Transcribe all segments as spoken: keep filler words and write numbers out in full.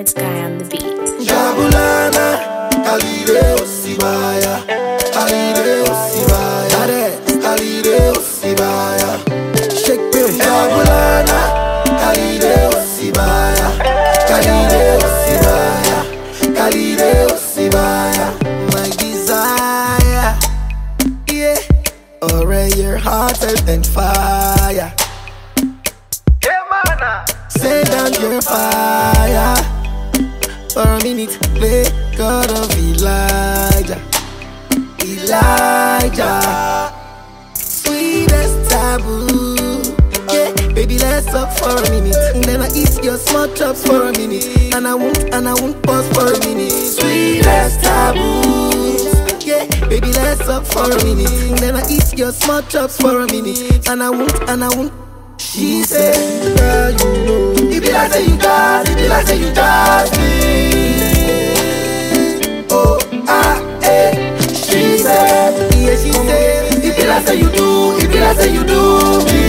Red Sky on the beat. Jabulana, Kalide Osibaya, Kalide Osibaya, Kalide Osibaya. Shake it, Jabulana, Kalide Osibaya, Kalide Osibaya, Kalide Osibaya. My desire, yeah, already your heart and fire. Send down your fire for a minute, play God of Elijah, Elijah. Sweetest taboo, yeah, baby, let's talk for a minute. And then I eat your small chops for a minute, and I won't, and I won't pause for a minute. Sweetest taboo, yeah, baby, let's talk for a minute. And then I eat your small chops for a minute, and I won't, and I won't. She said, girl, you know, it be like say you got, it be like say you got me. Oh, ah, eh. She said, yeah, she said, it be like say you do, it be like say you do me.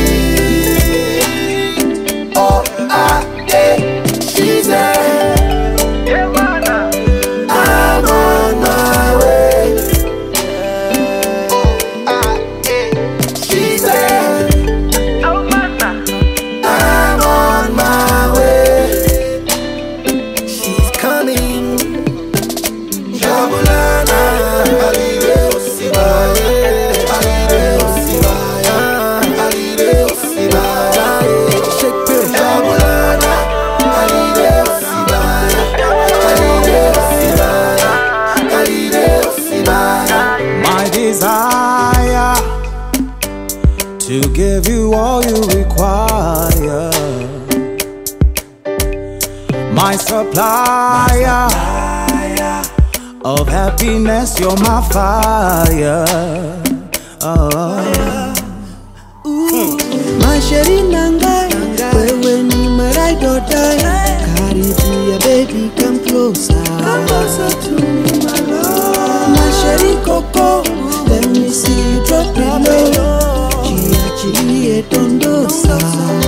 Oh, ah, eh. She said, yeah, man, I'm on my way. Oh, ah, eh. She said, to give you all you require, my supplier of happiness, you're my fire. Oh. My sherry nanga, wewe ni my ride or die. Karibu ya baby, come closer, come closer to me, my love. My sherry coco, let me see you drop it low. Chilie dondosa,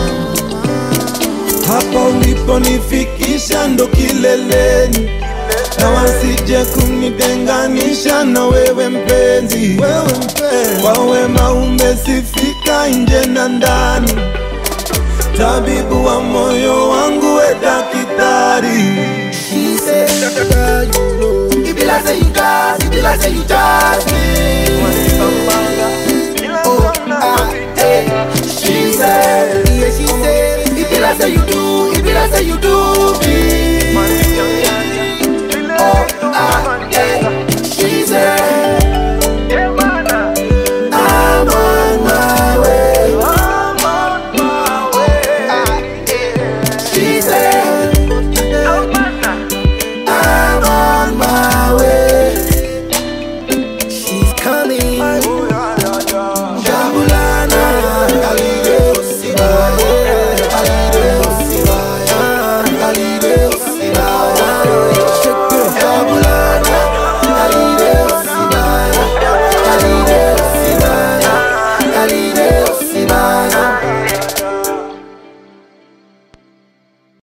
hapa uliponifikisha ndo kileleni, na wasije kunitenganisha na wewe mpenzi. Kwa wema umesifika nje na ndani, tabibu wa moyo wangu we daktari. She said, girl, you know, it be like say you got, it be like say you got me.